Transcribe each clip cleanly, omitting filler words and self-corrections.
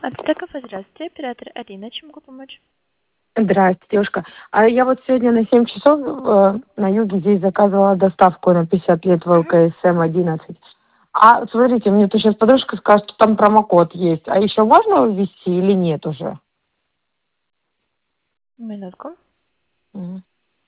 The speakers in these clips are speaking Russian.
Аптеков, здравствуйте, оператор Арина, чем могу помочь? Здрасте, девушка. А я вот сегодня на 7 часов на юге здесь заказывала доставку на 50 лет в Мгм. ЛКСМ 11. А смотрите, мне тут сейчас подружка скажет, что там промокод есть. А еще можно ввести или нет уже? Минутку. Мгм.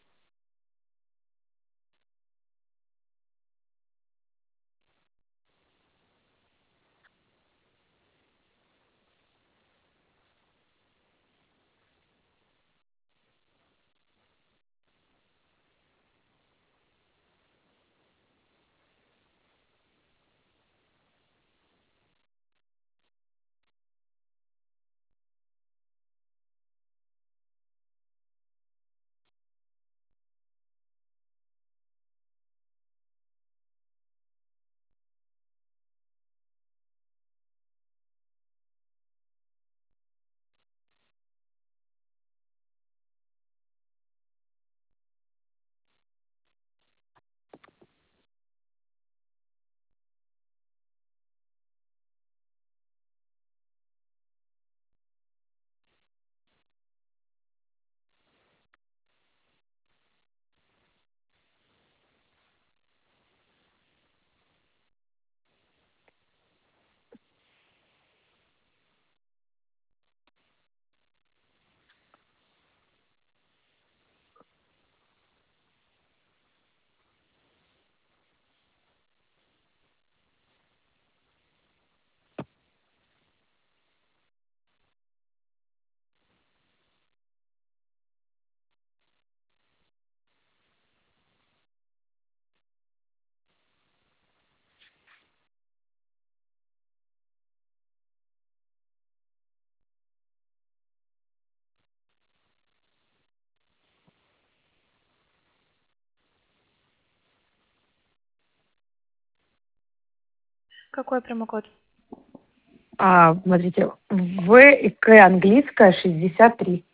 Какой промокод? Смотрите, В и К английская 63.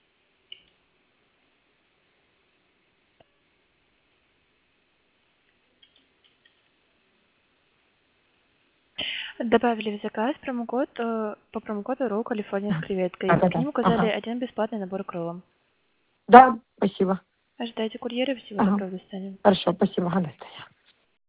Добавили в заказ промокод по промокоду Ролл Калифорния с креветкой. К Да-да-да. ним указали Ага. один бесплатный набор к роллам. Да, спасибо. Ожидайте курьера, всего Ага. доброго, до свидания. Хорошо, спасибо. Ага, до свидания.